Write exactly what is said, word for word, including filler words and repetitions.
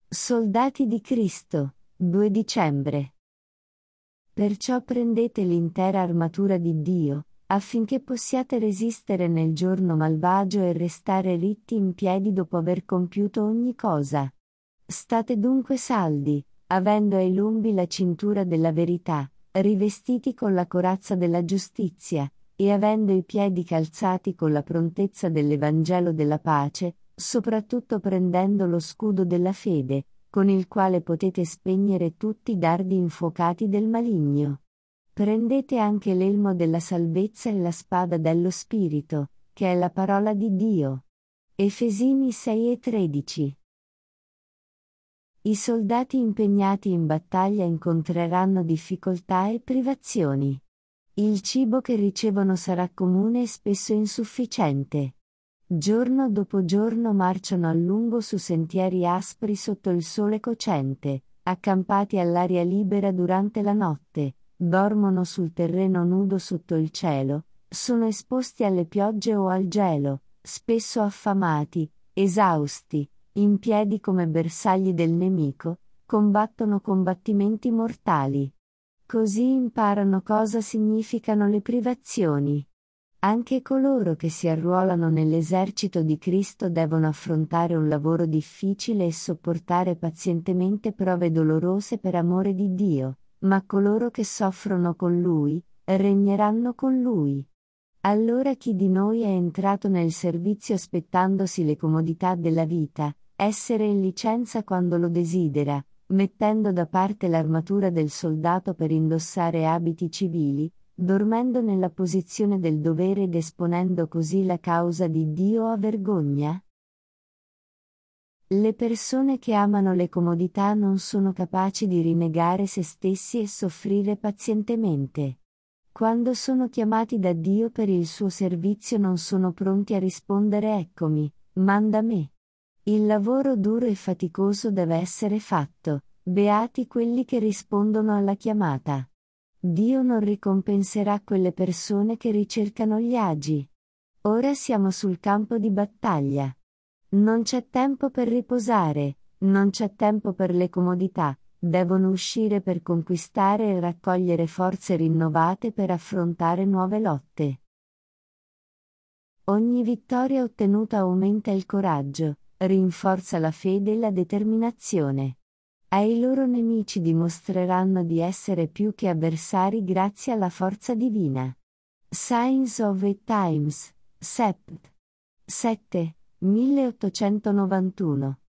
Soldati di Cristo, due dicembre. Perciò prendete l'intera armatura di Dio, affinché possiate resistere nel giorno malvagio e restare ritti in piedi dopo aver compiuto ogni cosa. State dunque saldi, avendo ai lombi la cintura della verità, rivestiti con la corazza della giustizia, e avendo i piedi calzati con la prontezza dell'Evangelo della pace, soprattutto prendendo lo scudo della fede, con il quale potete spegnere tutti i dardi infuocati del maligno. Prendete anche l'elmo della salvezza e la spada dello Spirito, che è la parola di Dio. Efesini sei e tredici. I soldati impegnati in battaglia incontreranno difficoltà e privazioni. Il cibo che ricevono sarà comune e spesso insufficiente. Giorno dopo giorno marciano a lungo su sentieri aspri sotto il sole cocente, accampati all'aria libera durante la notte, dormono sul terreno nudo sotto il cielo, sono esposti alle piogge o al gelo, spesso affamati, esausti, in piedi come bersagli del nemico, combattono combattimenti mortali. Così imparano cosa significano le privazioni. Anche coloro che si arruolano nell'esercito di Cristo devono affrontare un lavoro difficile e sopportare pazientemente prove dolorose per amore di Dio, ma coloro che soffrono con Lui, regneranno con Lui. Allora chi di noi è entrato nel servizio aspettandosi le comodità della vita, essere in licenza quando lo desidera, mettendo da parte l'armatura del soldato per indossare abiti civili, dormendo nella posizione del dovere ed esponendo così la causa di Dio a vergogna? Le persone che amano le comodità non sono capaci di rinnegare se stessi e soffrire pazientemente. Quando sono chiamati da Dio per il suo servizio non sono pronti a rispondere eccomi, manda me. Il lavoro duro e faticoso deve essere fatto, beati quelli che rispondono alla chiamata. Dio non ricompenserà quelle persone che ricercano gli agi. Ora siamo sul campo di battaglia. Non c'è tempo per riposare, non c'è tempo per le comodità, devono uscire per conquistare e raccogliere forze rinnovate per affrontare nuove lotte. Ogni vittoria ottenuta aumenta il coraggio, rinforza la fede e la determinazione. Ai loro nemici dimostreranno di essere più che avversari grazie alla forza divina. Signs of the Times, sept. sette, milleottocentonovantuno.